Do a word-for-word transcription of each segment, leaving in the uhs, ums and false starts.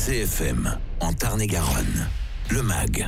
C F M, en Tarn-et-Garonne, le M A G.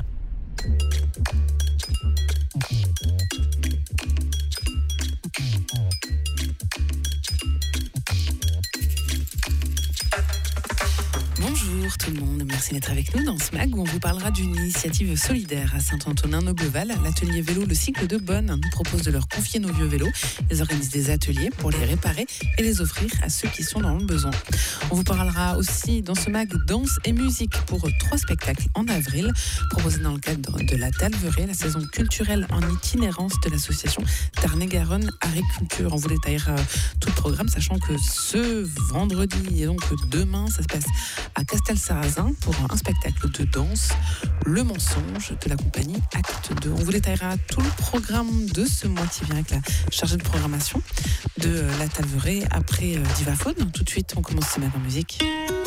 Bonjour tout le monde, merci d'être avec nous dans ce M A G où on vous parlera d'une initiative solidaire à Saint-Antonin-Noble-Val. L'atelier vélo Le Cycle de Bonne nous propose de leur confier nos vieux vélos. Ils organisent des ateliers pour les réparer et les offrir à ceux qui sont dans le besoin. On vous parlera aussi dans ce M A G danse et musique pour trois spectacles en avril proposés dans le cadre de la Talverée, la saison culturelle en itinérance de l'association Tarn-et-Garonne Agriculture. On vous détaillera tout le programme, sachant que ce vendredi et donc demain, ça se passe à Castel-Sarrazin pour un spectacle de danse, Le Mensonge de la compagnie Acte deux. On vous détaillera tout le programme de ce mois qui vient avec la chargée de programmation de la Talverée après euh, Divaphone. Tout de suite, on commence ce M A G en musique.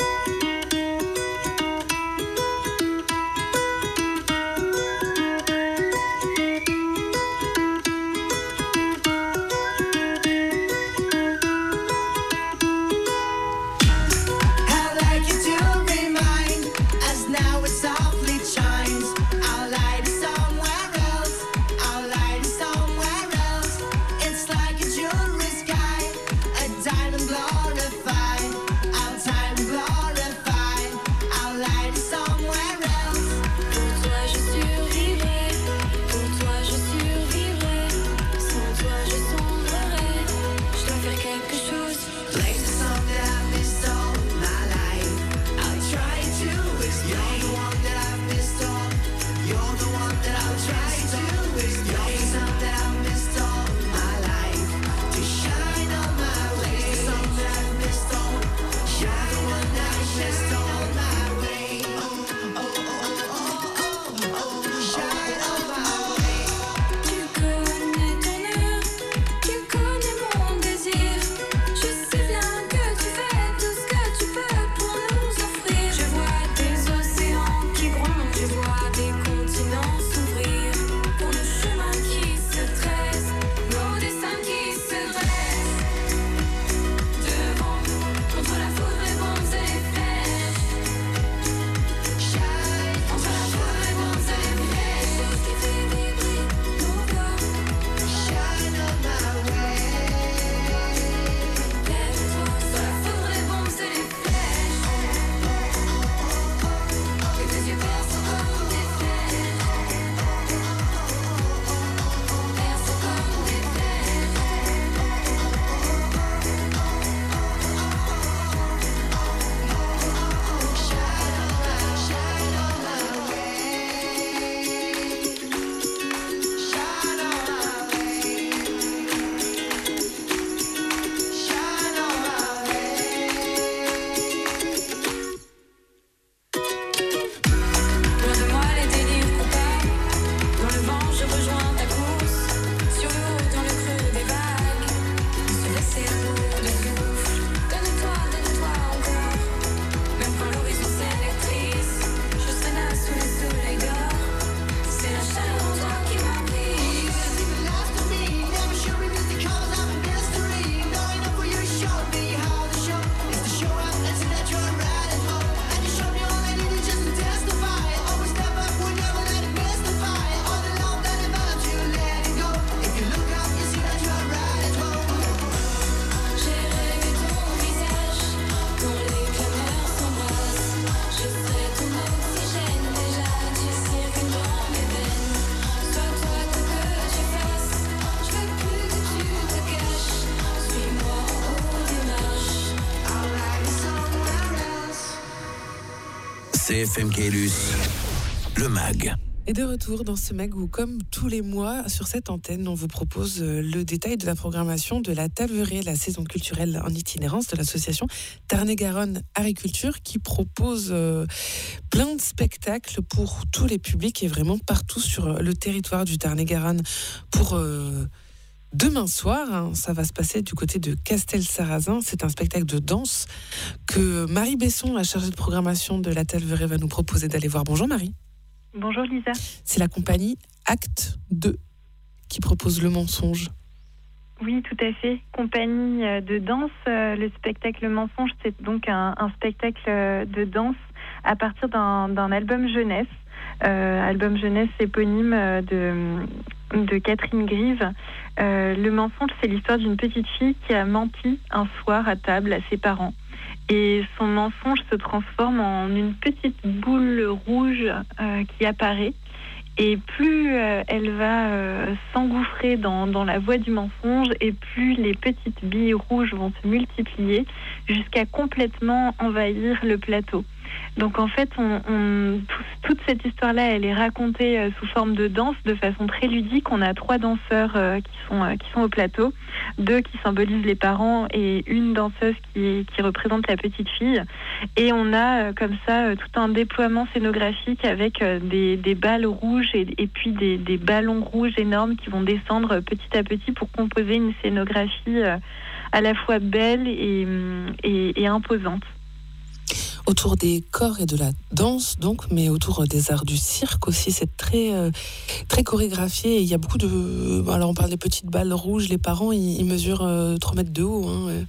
C F M Caylus, le M A G. Et de retour dans ce M A G où, comme tous les mois, sur cette antenne, on vous propose le détail de la programmation de la Talverée, la saison culturelle en itinérance de l'association Tarn-et-Garonne Agriculture, qui propose euh, plein de spectacles pour tous les publics et vraiment partout sur le territoire du Tarn-et-Garonne. Pour euh, demain soir, hein, ça va se passer du côté de Castel-Sarrazin. C'est un spectacle de danse que Marie Besson, la chargée de programmation de la Talverée, va nous proposer d'aller voir. Bonjour Marie. Bonjour Lisa. C'est la compagnie Acte deux qui propose Le Mensonge. Oui, tout à fait. Compagnie de danse. Le spectacle Le Mensonge, c'est donc un, un spectacle de danse à partir d'un, d'un album jeunesse, euh, album jeunesse éponyme de, de Catherine Grive. Euh, le mensonge, c'est l'histoire d'une petite fille qui a menti un soir à table à ses parents. Et son mensonge se transforme en une petite boule rouge euh, qui apparaît. Et plus euh, elle va euh, s'engouffrer dans, dans la voie du mensonge, et plus les petites billes rouges vont se multiplier jusqu'à complètement envahir le plateau. Donc en fait, on, on, tout, toute cette histoire-là, elle est racontée euh, sous forme de danse, de façon très ludique. On a trois danseurs euh, qui sont euh, qui sont au plateau, deux qui symbolisent les parents et une danseuse qui qui représente la petite fille. Et on a euh, comme ça euh, tout un déploiement scénographique avec euh, des des balles rouges et, et puis des des ballons rouges énormes qui vont descendre petit à petit pour composer une scénographie euh, à la fois belle et et, et imposante. Autour des corps et de la danse, donc, mais autour des arts du cirque aussi, c'est très, euh, très chorégraphié. Et il y a beaucoup de... Alors, on parle des petites balles rouges, les parents, ils, ils mesurent euh, trois mètres de haut. Hein.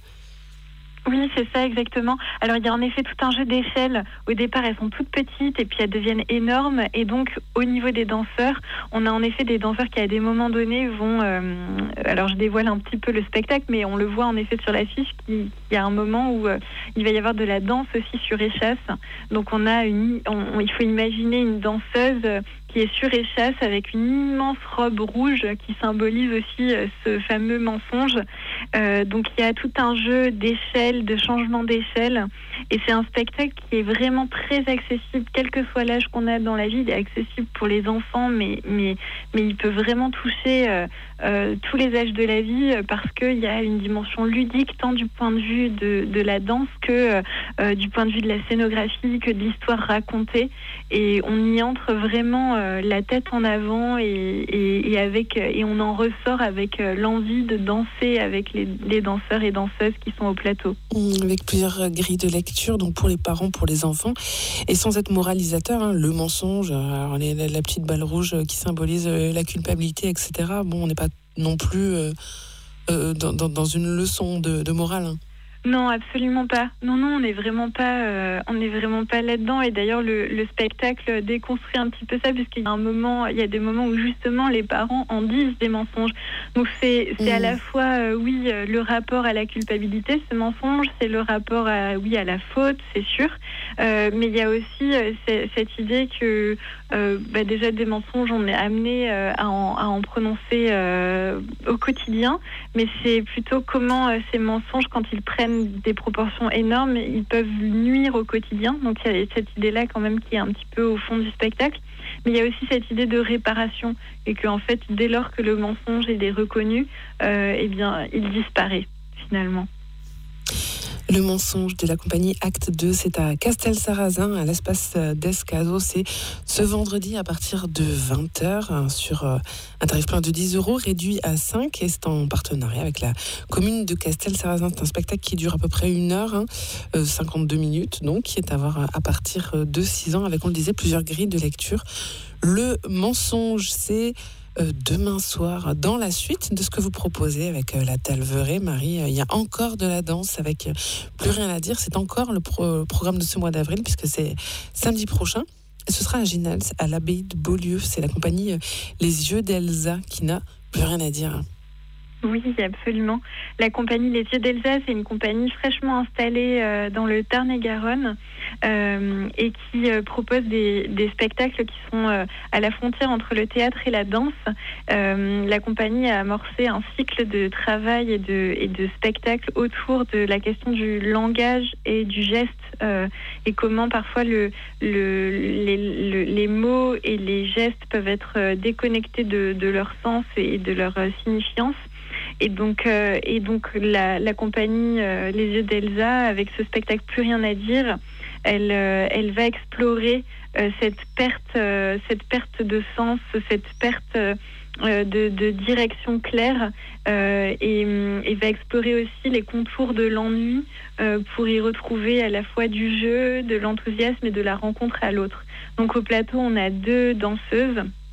Oui, c'est ça, exactement. Alors, il y a en effet tout un jeu d'échelle. Au départ, elles sont toutes petites et puis elles deviennent énormes. Et donc, au niveau des danseurs, on a en effet des danseurs qui, à des moments donnés, vont... Euh, alors, je dévoile un petit peu le spectacle, mais on le voit en effet sur l'affiche, qu'il y a un moment où euh, il va y avoir de la danse aussi sur échasse. Donc, on a une... On, il faut imaginer une danseuse qui est sur échasse avec une immense robe rouge qui symbolise aussi euh, ce fameux mensonge. Euh, donc, il y a tout un jeu d'échelle, de changement d'échelle. Et c'est un spectacle qui est vraiment très accessible, quel que soit l'âge qu'on a dans la vie. Il est accessible pour les enfants, mais, mais, mais il peut vraiment toucher euh, euh, tous les âges de la vie parce qu'il y a une dimension ludique, tant du point de vue de, de la danse que euh, du point de vue de la scénographie, que de l'histoire racontée. Et on y entre vraiment euh, la tête en avant et, et, et, avec, et on en ressort avec euh, l'envie de danser avec les, les danseurs et danseuses qui sont au plateau. Avec plusieurs grilles de lecture, donc pour les parents, pour les enfants, et sans être moralisateur, hein, le mensonge, alors les, la petite balle rouge qui symbolise la culpabilité, et cetera. Bon, on n'est pas non plus euh, euh, dans, dans, dans une leçon de, de morale. Hein. Non, absolument pas. Non, non, on n'est vraiment pas, euh, on n'est vraiment pas là-dedans. Et d'ailleurs, le, le spectacle déconstruit un petit peu ça, puisqu'il y a un moment, il y a des moments où justement les parents en disent des mensonges. Donc c'est, c'est mmh. à la fois, euh, oui, le rapport à la culpabilité, ce mensonge, c'est le rapport à, oui, à la faute, c'est sûr. Euh, mais il y a aussi euh, c'est, cette idée que, euh, bah, déjà des mensonges, on est amené euh, à, en, à en prononcer euh, au quotidien. Mais c'est plutôt comment euh, ces mensonges, quand ils prennent des proportions énormes, ils peuvent nuire au quotidien. Donc il y a cette idée-là quand même qui est un petit peu au fond du spectacle. Mais il y a aussi cette idée de réparation et qu'en fait, dès lors que le mensonge il est reconnu, euh, eh bien, il disparaît finalement. Le mensonge de la compagnie Acte deux, c'est à Castelsarrasin, à l'espace d'Escaso. C'est ce vendredi à partir de vingt heures sur un tarif plein de dix euros, réduit à cinq, et c'est en partenariat avec la commune de Castelsarrasin. C'est un spectacle qui dure à peu près une heure, hein, euh, cinquante-deux minutes, donc, qui est à voir à partir de six ans, avec, on le disait, plusieurs grilles de lecture. Le mensonge, c'est Euh, demain soir, dans la suite de ce que vous proposez avec euh, la Talverée, Marie. Euh, il y a encore de la danse avec euh, Plus rien à dire. C'est encore le pro- programme de ce mois d'avril, puisque c'est samedi prochain. Et ce sera à Ginals, à l'abbaye de Beaulieu. C'est la compagnie euh, Les Yeux d'Elsa qui n'a plus rien à dire. Oui, absolument. La compagnie Les Yeux d'Elsa, c'est une compagnie fraîchement installée euh, dans le Tarn-et-Garonne euh, et qui euh, propose des, des spectacles qui sont euh, à la frontière entre le théâtre et la danse. Euh, la compagnie a amorcé un cycle de travail et de, et de spectacles autour de la question du langage et du geste euh, et comment parfois le, le, les, le, les mots et les gestes peuvent être déconnectés de, de leur sens et de leur signifiance. Et donc, euh, et donc la, la compagnie euh, Les Yeux d'Elsa, avec ce spectacle Plus rien à dire, elle, euh, elle va explorer euh, cette perte, euh, cette perte de sens, cette perte euh, de, de direction claire, euh, et, et va explorer aussi les contours de l'ennui euh, pour y retrouver à la fois du jeu, de l'enthousiasme et de la rencontre à l'autre. Donc au plateau, on a deux danseuses.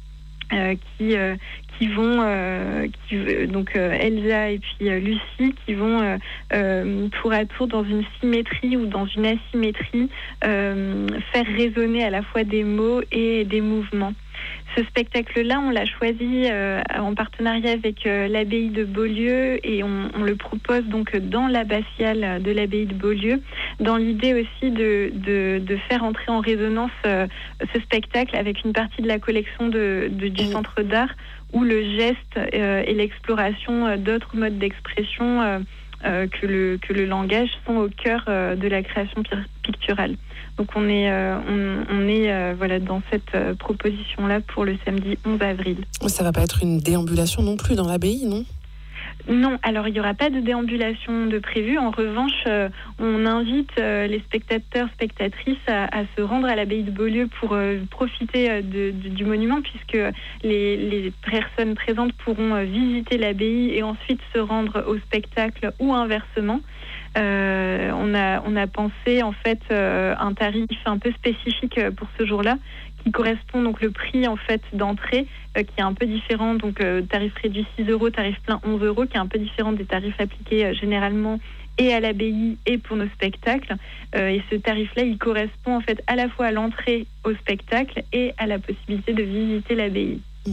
euh, qui euh, qui vont euh, qui, donc euh, Elsa et puis euh, Lucie qui vont euh, euh, tour à tour dans une symétrie ou dans une asymétrie euh, faire résonner à la fois des mots et des mouvements. Ce spectacle-là, on l'a choisi euh, en partenariat avec euh, l'abbaye de Beaulieu et on, on le propose donc dans l'abbatiale de l'abbaye de Beaulieu, dans l'idée aussi de, de, de faire entrer en résonance euh, ce spectacle avec une partie de la collection de, de, du Centre d'art où le geste euh, et l'exploration euh, d'autres modes d'expression euh, euh, que, le, que le langage sont au cœur euh, de la création picturale. Donc on est, euh, on, on est euh, voilà, dans cette euh, proposition-là pour le samedi onze avril. Ça ne va pas être une déambulation non plus dans l'abbaye, non ? Non, alors il n'y aura pas de déambulation de prévu. En revanche, euh, on invite euh, les spectateurs, spectatrices à, à se rendre à l'abbaye de Beaulieu pour euh, profiter euh, de, de, du monument, puisque les, les personnes présentes pourront euh, visiter l'abbaye et ensuite se rendre au spectacle ou inversement. Euh, on a on a pensé en fait euh, un tarif un peu spécifique pour ce jour-là qui correspond donc le prix en fait d'entrée euh, qui est un peu différent, donc euh, tarif réduit six euros, tarif plein onze euros, qui est un peu différent des tarifs appliqués euh, généralement et à l'abbaye et pour nos spectacles. Euh, et ce tarif-là, il correspond en fait à la fois à l'entrée au spectacle et à la possibilité de visiter l'abbaye. Mmh.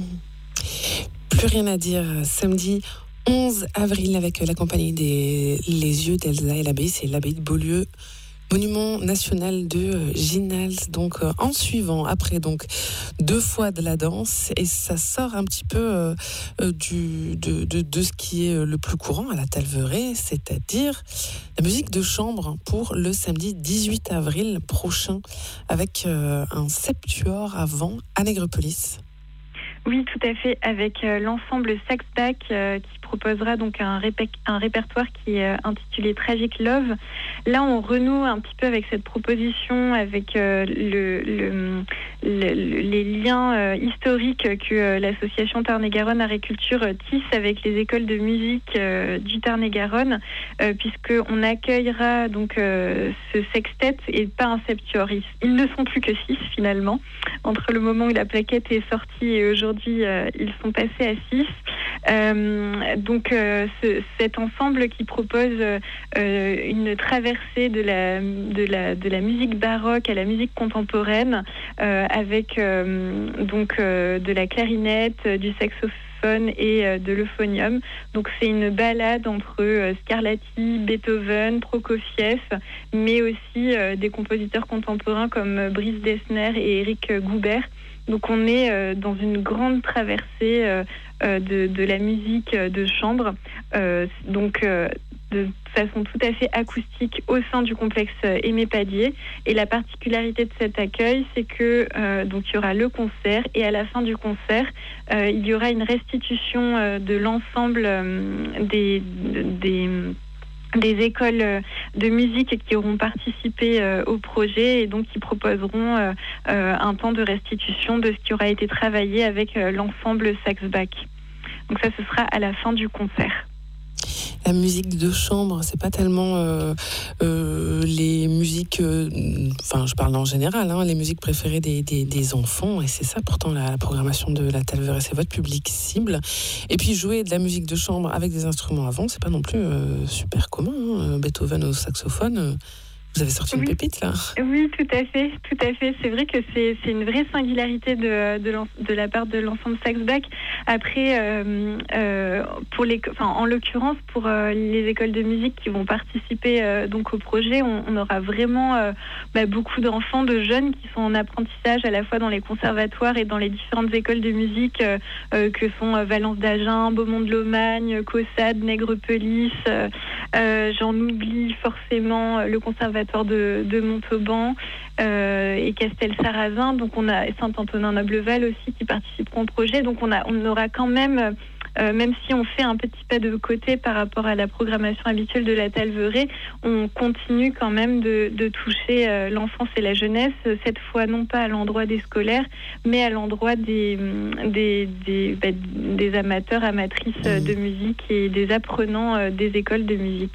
Plus rien à dire. Samedi onze avril avec la compagnie des Les Yeux d'Elsa et l'abbaye, c'est l'abbaye de Beaulieu, monument national de Ginals. Donc euh, en suivant après donc deux fois de la danse et ça sort un petit peu euh, euh, du de, de de ce qui est le plus courant à la Talveret, c'est-à-dire la musique de chambre pour le samedi dix-huit avril prochain avec euh, un septuor avant à Nègrepelisse. Oui, tout à fait, avec euh, l'ensemble Saxback euh, qui proposera donc un, répé- un répertoire qui est euh, intitulé Tragic Love. Là, on renoue un petit peu avec cette proposition, avec euh, le, le, le, les liens euh, historiques que euh, l'association Tarn-et-Garonne Agriculture euh, tisse avec les écoles de musique euh, du Tarn-et-Garonne, euh, puisqu'on accueillera donc euh, ce sextet et pas un septuor. Ils, ils ne sont plus que six finalement, entre le moment où la plaquette est sortie et aujourd'hui. Euh, ils sont passés à six. Euh, donc euh, ce, cet ensemble qui propose euh, une traversée de la, de, la, de la musique baroque à la musique contemporaine euh, avec euh, donc euh, de la clarinette, du saxophone et euh, de l'euphonium. Donc c'est une balade entre euh, Scarlatti, Beethoven, Prokofiev, mais aussi euh, des compositeurs contemporains comme Brice Dessner et Éric Goubert. Donc on est euh, dans une grande traversée euh, euh, de, de la musique de chambre, euh, donc euh, de façon tout à fait acoustique au sein du complexe Aimé Padier. Et la particularité de cet accueil, c'est que euh, donc il y aura le concert et à la fin du concert, euh, il y aura une restitution euh, de l'ensemble euh, des, des des écoles de musique qui auront participé euh, au projet et donc qui proposeront euh, euh, un temps de restitution de ce qui aura été travaillé avec euh, l'ensemble Saxback. Donc ça, ce sera à la fin du concert. La musique de chambre, c'est pas tellement euh, euh, les musiques, euh, enfin je parle en général, hein, les musiques préférées des, des, des enfants, et c'est ça pourtant la, la programmation de la Talveret, c'est votre public cible. Et puis jouer de la musique de chambre avec des instruments avant, c'est pas non plus euh, super commun, hein. Beethoven au saxophone, euh, vous avez sorti une oui. pépite là. Oui, tout à fait, tout à fait. C'est vrai que c'est, c'est une vraie singularité de, de, de la part de l'ensemble Saxback. Après, euh, euh, pour les, enfin, en l'occurrence, pour euh, les écoles de musique qui vont participer euh, donc au projet, on, on aura vraiment euh, bah, beaucoup d'enfants, de jeunes qui sont en apprentissage à la fois dans les conservatoires et dans les différentes écoles de musique euh, euh, que sont euh, Valence d'Agen, Beaumont-de-Lomagne, Caussade, Nègrepelisse. Euh, euh, j'en oublie forcément le conservatoire de, de Montauban euh, et Castel-Sarrazin. Donc on a Saint-Antonin-Nobleval aussi qui participeront au projet. Donc on, a, on aura quand même, euh, même si on fait un petit pas de côté par rapport à la programmation habituelle de la Talveret, on continue quand même de, de toucher euh, l'enfance et la jeunesse, cette fois non pas à l'endroit des scolaires, mais à l'endroit des, des, des, bah, des amateurs, amatrices de musique et des apprenants euh, des écoles de musique.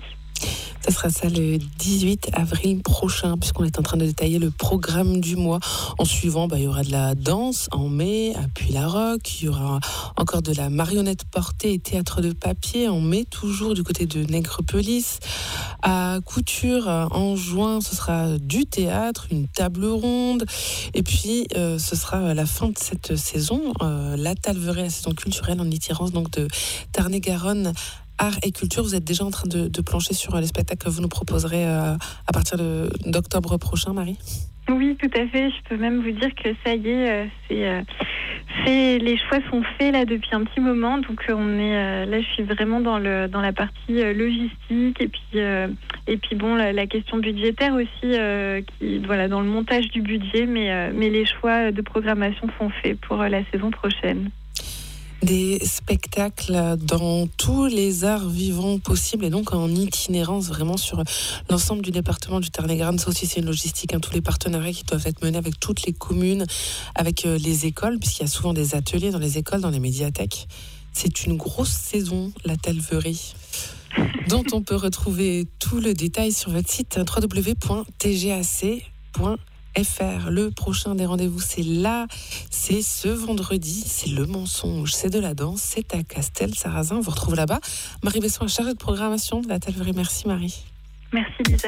Ça sera ça le dix-huit avril prochain, puisqu'on est en train de détailler le programme du mois. En suivant, bah, il y aura de la danse en mai à Puy-la-Roque. Il y aura encore de la marionnette portée et théâtre de papier en mai, toujours du côté de Nègrepelisse. À Couture, en juin, ce sera du théâtre, une table ronde. Et puis, euh, ce sera la fin de cette saison, euh, la Talverie, la saison culturelle en itinérance donc de Tarn-et-Garonne. Art et culture, vous êtes déjà en train de, de plancher sur les spectacles que vous nous proposerez euh, à partir de, d'octobre prochain, Marie ? Oui, tout à fait. Je peux même vous dire que ça y est, euh, c'est, euh, c'est, les choix sont faits là depuis un petit moment. Donc on est euh, là, je suis vraiment dans le dans la partie euh, logistique et puis euh, et puis bon la, la question budgétaire aussi, euh, qui voilà dans le montage du budget, mais euh, mais les choix de programmation sont faits pour euh, la saison prochaine. Des spectacles dans tous les arts vivants possibles et donc en itinérance vraiment sur l'ensemble du département du Tarn-et-Garonne. Ça aussi c'est une logistique, hein, tous les partenariats qui doivent être menés avec toutes les communes, avec euh, les écoles, puisqu'il y a souvent des ateliers dans les écoles, dans les médiathèques. C'est une grosse saison, la Talverie, dont on peut retrouver tout le détail sur votre site w w w point t g a c point f r. Le prochain des rendez-vous, c'est là, c'est ce vendredi, c'est le mensonge, c'est de la danse, c'est à Castel-Sarrazin. On vous retrouve là-bas. Marie Besson est chargée de programmation de la Talverie. Merci Marie. Merci Lisa.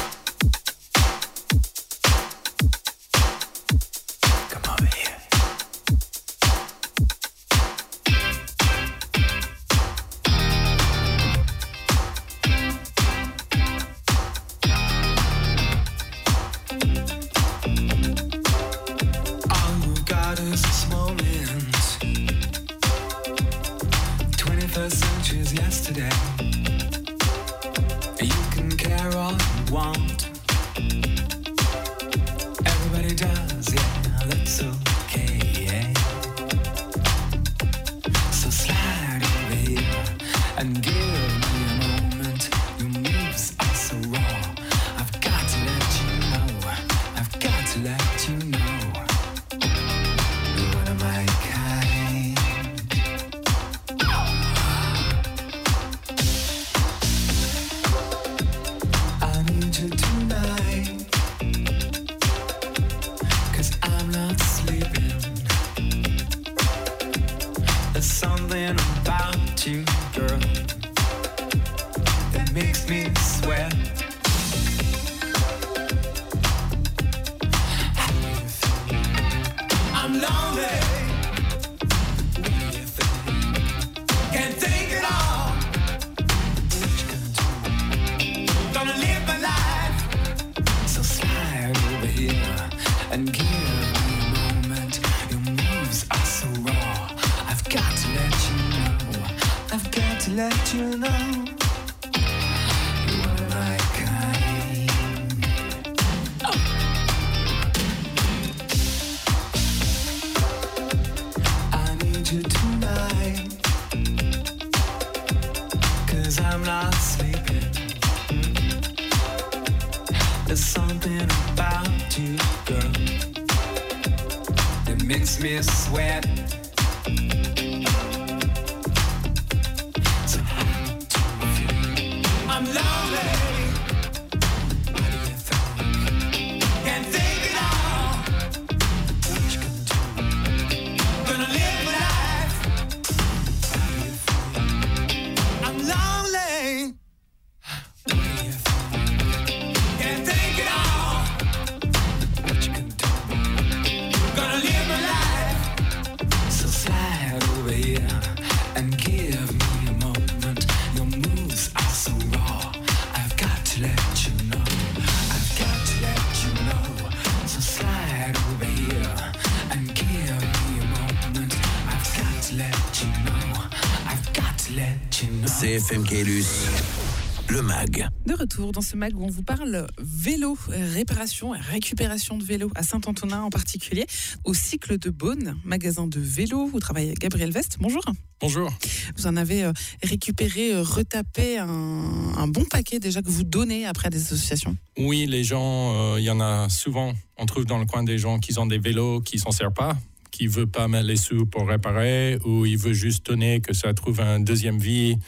Yesterday, you can care all you want. Everybody does, yeah, that's okay. Yeah. So slide over here and give me a moment. Your moves are so raw. I've got to let you know. I've got to let you know. You're one of my kind. Tonight, 'cause I'm not sleeping. There's something about you, girl, that makes me sweat. I'm lonely. What do you think? Can't think at all. What you gonna do? Gonna live my life. So slide over here and give me a moment. Your moves are so raw. I've got to let you know. I've got to let you know. You are my kind. Oh. I need you tonight, 'cause I'm not sleeping. There's something about you, girl, that makes me sweat. So how do you feel? I'm lonely. What do you think? Can't think it all. What you gonna do? Gonna live my life. How do you feel? I'm lonely. What do you think? Can't think it all. What you gonna do? Gonna live my life. So slide over here and give me a moment. Your moves are so raw. I've got to let you know. I've got to let you know. So slide over here and give me a moment. I've got to let you know. I've got to let you know. C F M Caylus, le mag. De retour dans ce mag où on vous parle vélo, réparation et récupération de vélo à Saint-Antonin en particulier, au Cycle de Beaune, magasin de vélo où travaille Gabriel Vest. Bonjour. Bonjour. Vous en avez récupéré, retapé un, un bon paquet déjà que vous donnez après à des associations. Oui, les gens, il euh, y en a souvent, on trouve dans le coin des gens qui ont des vélos qui ne s'en servent pas, qui ne veulent pas mettre les sous pour réparer ou ils veulent juste donner que ça trouve une deuxième vie.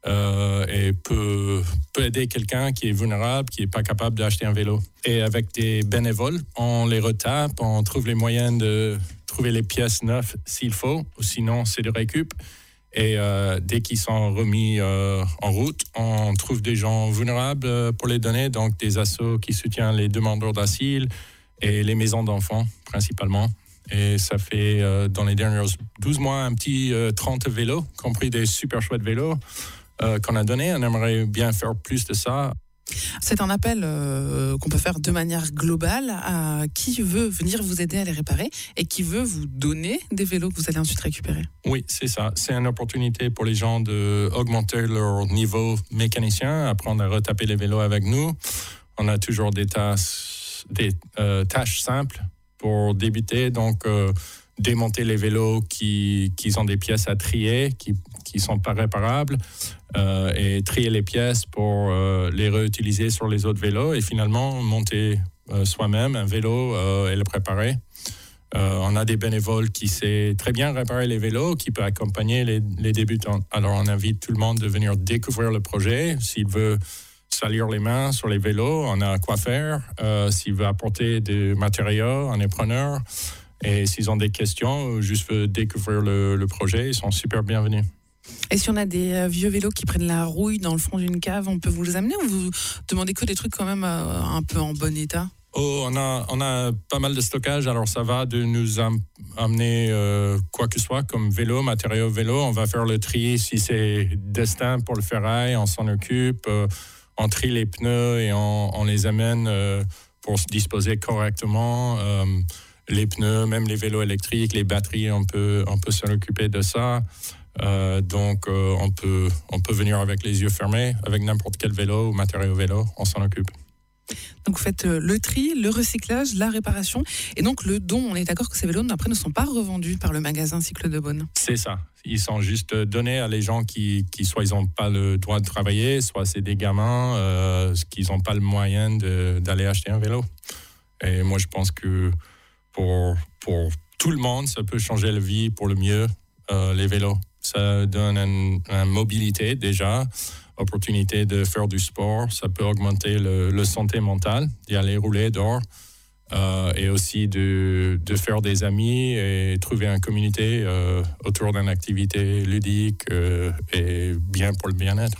euh, et peut, peut aider quelqu'un qui est vulnérable, qui n'est pas capable d'acheter un vélo. Et avec des bénévoles, on les retape, on trouve les moyens de trouver les pièces neuves s'il faut, ou sinon c'est de récup. Et euh, dès qu'ils sont remis euh, en route, on trouve des gens vulnérables pour les donner, donc des assos qui soutiennent les demandeurs d'asile et les maisons d'enfants principalement. Et ça fait euh, dans les derniers douze mois un petit euh, trente vélos, compris des super chouettes vélos euh, qu'on a donnés. On aimerait bien faire plus de ça. C'est un appel euh, qu'on peut faire de manière globale à qui veut venir vous aider à les réparer et qui veut vous donner des vélos que vous allez ensuite récupérer. Oui, c'est ça. C'est une opportunité pour les gens d'augmenter leur niveau mécanicien, apprendre à retaper les vélos avec nous. On a toujours des tâches, des, euh, tâches simples pour débuter, donc euh, démonter les vélos qui, qui ont des pièces à trier, qui qui sont pas réparables, euh, et trier les pièces pour euh, les réutiliser sur les autres vélos et finalement monter euh, soi-même un vélo euh, et le préparer. Euh, on a des bénévoles qui savent très bien réparer les vélos, qui peuvent accompagner les, les débutants. Alors on invite tout le monde de venir découvrir le projet. S'il veut salir les mains sur les vélos, on a quoi faire. Euh, s'il veut apporter des matériaux, on est preneur. Et s'ils ont des questions ou juste veulent découvrir le, le projet, ils sont super bienvenus. Et si on a des euh, vieux vélos qui prennent la rouille dans le fond d'une cave, on peut vous les amener ou vous demandez que des trucs quand même euh, un peu en bon état? Oh, on a, on a pas mal de stockage, alors ça va de nous am- amener euh, quoi que ce soit comme vélo, matériaux vélo. On va faire le tri si c'est destin pour le ferraille, on s'en occupe. Euh, on trie les pneus et on, on les amène euh, pour se disposer correctement. Euh, les pneus, même les vélos électriques, les batteries, on peut, on peut s'en occuper de ça. Euh, donc, euh, on peut, on peut venir avec les yeux fermés, avec n'importe quel vélo ou matériau vélo, on s'en occupe. Donc, vous faites euh, le tri, le recyclage, la réparation et donc le don. On est d'accord que ces vélos, après, ne sont pas revendus par le magasin Cycle de Beaune. C'est ça. Ils sont juste donnés à les gens qui, qui soit ils n'ont pas le droit de travailler, soit c'est des gamins euh, qui n'ont pas le moyen de, d'aller acheter un vélo. Et moi, je pense que pour, pour tout le monde, ça peut changer la vie pour le mieux, euh, les vélos. Ça donne une, une mobilité déjà, opportunité de faire du sport. Ça peut augmenter le, le santé mentale, d'y aller rouler dehors. Euh, et aussi de, de faire des amis et trouver une communauté euh, autour d'une activité ludique euh, et bien pour le bien-être.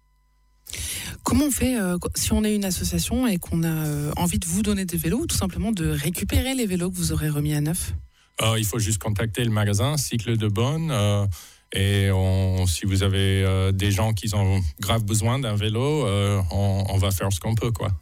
Comment on fait euh, si on est une association et qu'on a euh, envie de vous donner des vélos ou tout simplement de récupérer les vélos que vous aurez remis à neuf? euh, Il faut juste contacter le magasin Cycle de Beaune. Euh, Et on, si vous avez euh, des gens qui ont grave besoin d'un vélo, euh, on, on va faire ce qu'on peut, quoi.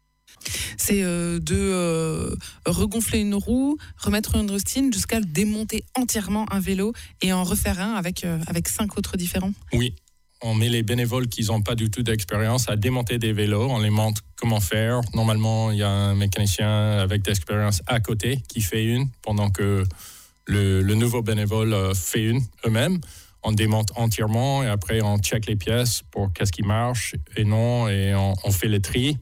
C'est euh, de euh, regonfler une roue, remettre une rustine jusqu'à démonter entièrement un vélo et en refaire un avec, euh, avec cinq autres différents. Oui, on met les bénévoles qui n'ont pas du tout d'expérience à démonter des vélos. On les montre comment faire. Normalement, il y a un mécanicien avec d'expérience à côté qui fait une pendant que Le, le nouveau bénévole euh, fait une eux-mêmes. On démonte entièrement et après on check les pièces pour qu'est-ce qui marche et non, et on, on fait le tri.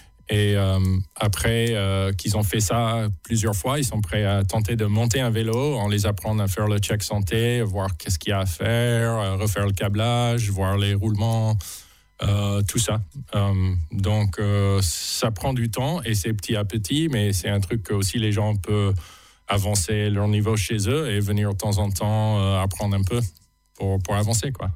Et euh, après euh, qu'ils ont fait ça plusieurs fois, ils sont prêts à tenter de monter un vélo. On les apprend à faire le check santé, voir qu'est-ce qu'il y a à faire, refaire le câblage, voir les roulements, euh, tout ça. Euh, donc euh, ça prend du temps et c'est petit à petit, mais c'est un truc que aussi les gens peuvent avancer leur niveau chez eux et venir de temps en temps euh, apprendre un peu pour, pour avancer, quoi.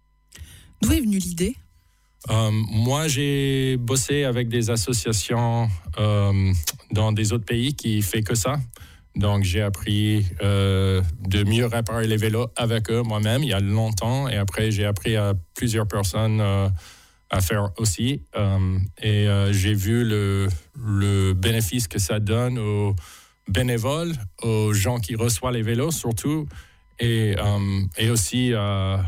D'où est venue l'idée? euh, Moi, j'ai bossé avec des associations euh, dans des autres pays qui font que ça. Donc, j'ai appris euh, de mieux réparer les vélos avec eux moi-même il y a longtemps. Et après, j'ai appris à plusieurs personnes euh, à faire aussi. Euh, et euh, j'ai vu le, le bénéfice que ça donne aux bénévoles, aux gens qui reçoivent les vélos surtout, et, euh, et aussi euh,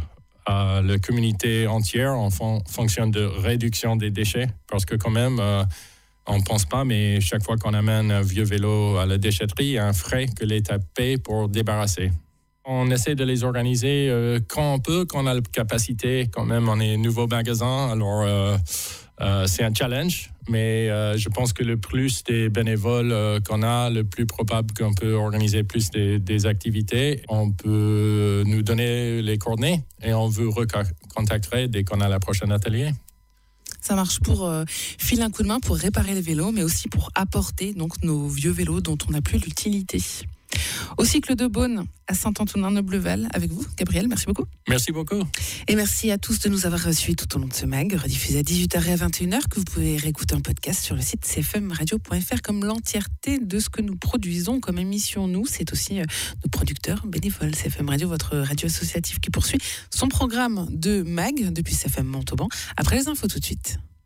à la communauté entière en fon- fonction de réduction des déchets. Parce que quand même, euh, on ne pense pas, mais chaque fois qu'on amène un vieux vélo à la déchetterie, il y a un frais que l'État paie pour débarrasser. On essaie de les organiser euh, quand on peut, quand on a la capacité. Quand même, on est un nouveau magasin, alors euh, euh, c'est un challenge, Mais euh, je pense que le plus des bénévoles euh, qu'on a, le plus probable qu'on peut organiser plus des, des activités. On peut nous donner les coordonnées et on vous recontacterait dès qu'on a la prochaine atelier. Ça marche pour euh, filer un coup de main pour réparer les vélos, mais aussi pour apporter donc nos vieux vélos dont on n'a plus l'utilité. Au cycle de Beaune, à Saint-Antonin-Nobleval, avec vous, Gabriel, merci beaucoup. Merci beaucoup. Et merci à tous de nous avoir reçus tout au long de ce mag, rediffusé à dix-huit heures et à vingt et une heures, que vous pouvez réécouter en podcast sur le site c f m radio point f r, comme l'entièreté de ce que nous produisons comme émission. Nous, c'est aussi euh, nos producteurs bénévoles. C F M Radio, votre radio associative qui poursuit son programme de mag depuis C F M Montauban. Après les infos tout de suite.